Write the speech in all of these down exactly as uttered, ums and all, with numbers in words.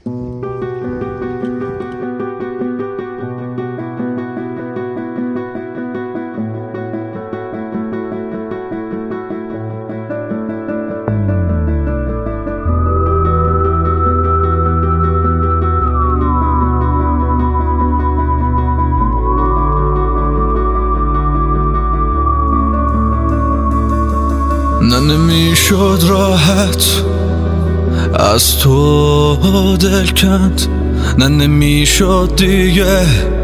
نه نمیشد راحت از تو دل کند، نه نمیشد دیگه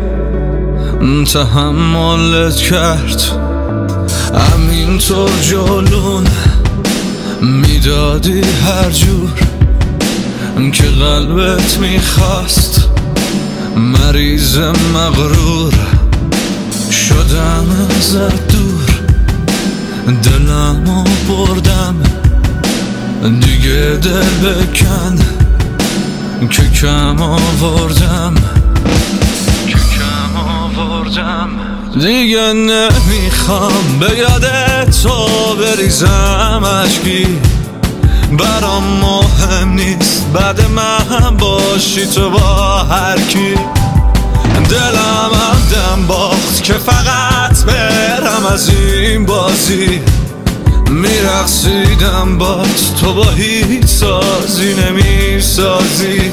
تحملت کرد. همینطور جلون میدادی هر جور که قلبت میخواست. مریض مغرور شدم ازت دور، دلمو بردم دیگه دل بکن که کم آوردم که کم آوردم. دیگه نمیخوام به یاد تو بریزم اشکی، برام مهم نیست بعد من باشی تو با هر کی. دلم هم دم باخت که فقط برم از این بازی. میرقصیدم بات تو با هیچ سازی نمیسازی.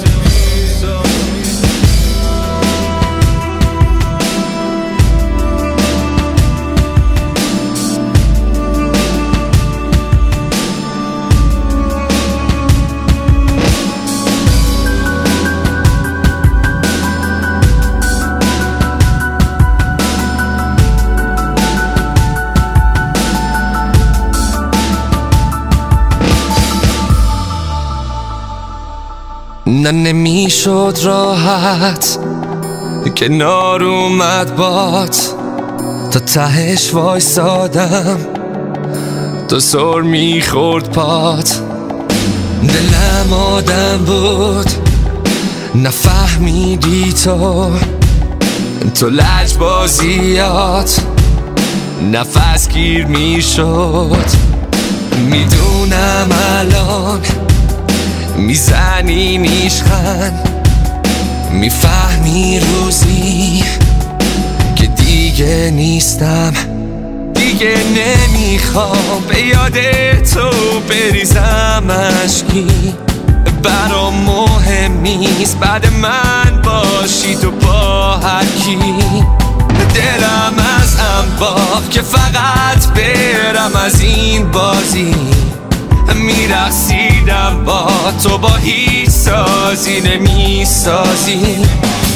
نه نمیشد راحت کنار اومد بات، تا تهش وایسادم تا سر میخورد پات. دلم آدم بود نفهمیدی تو، تو لجبازیات نفس گیر میشد. میدونم الان میزنی نیشخن، میفهمی روزی که دیگه نیستم. دیگه نمیخوام به یاد تو بریزم اشکی، برام مهم نیست بعد من باشی تو با هر کی. دلم از هم باخت که فقط برم از این بازی. میرقصیدم با تو با هیچ سازی نمیسازی.